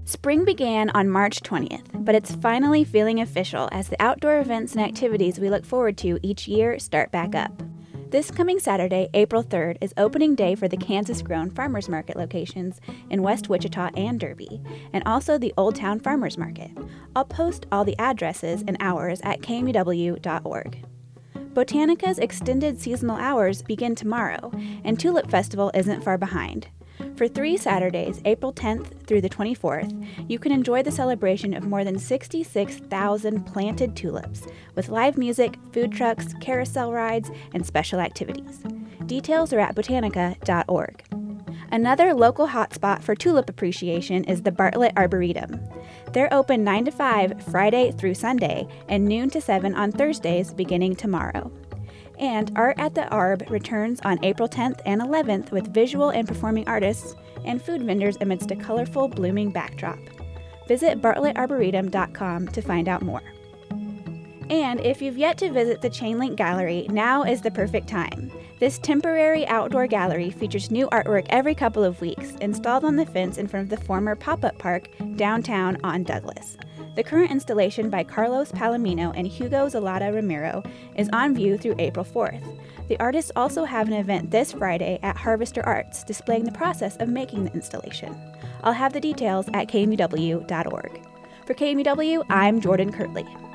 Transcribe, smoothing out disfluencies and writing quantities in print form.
Spring began on March 20th, but it's finally feeling official as the outdoor events and activities we look forward to each year start back up. This coming Saturday, April 3rd, is opening day for the Kansas-grown Farmers Market locations in West Wichita and Derby, and also the Old Town Farmers Market. I'll post all the addresses and hours at kmuw.org. Botanica's extended seasonal hours begin tomorrow, and Tulip Festival isn't far behind. For 3 Saturdays, April 10th through the 24th, you can enjoy the celebration of more than 66,000 planted tulips, with live music, food trucks, carousel rides, and special activities. Details are at botanica.org. Another local hotspot for tulip appreciation is the Bartlett Arboretum. They're open 9 to 5 Friday through Sunday and noon to 7 on Thursdays beginning tomorrow. And Art at the Arb returns on April 10th and 11th with visual and performing artists and food vendors amidst a colorful, blooming backdrop. Visit bartlettarboretum.com to find out more. And if you've yet to visit the Chainlink Gallery, now is the perfect time. This temporary outdoor gallery features new artwork every couple of weeks, installed on the fence in front of the former pop-up park downtown on Douglas. The current installation by Carlos Palomino and Hugo Zalata Ramiro is on view through April 4th. The artists also have an event this Friday at Harvester Arts displaying the process of making the installation. I'll have the details at kmuw.org. For KMUW, I'm Jordan Kirtley.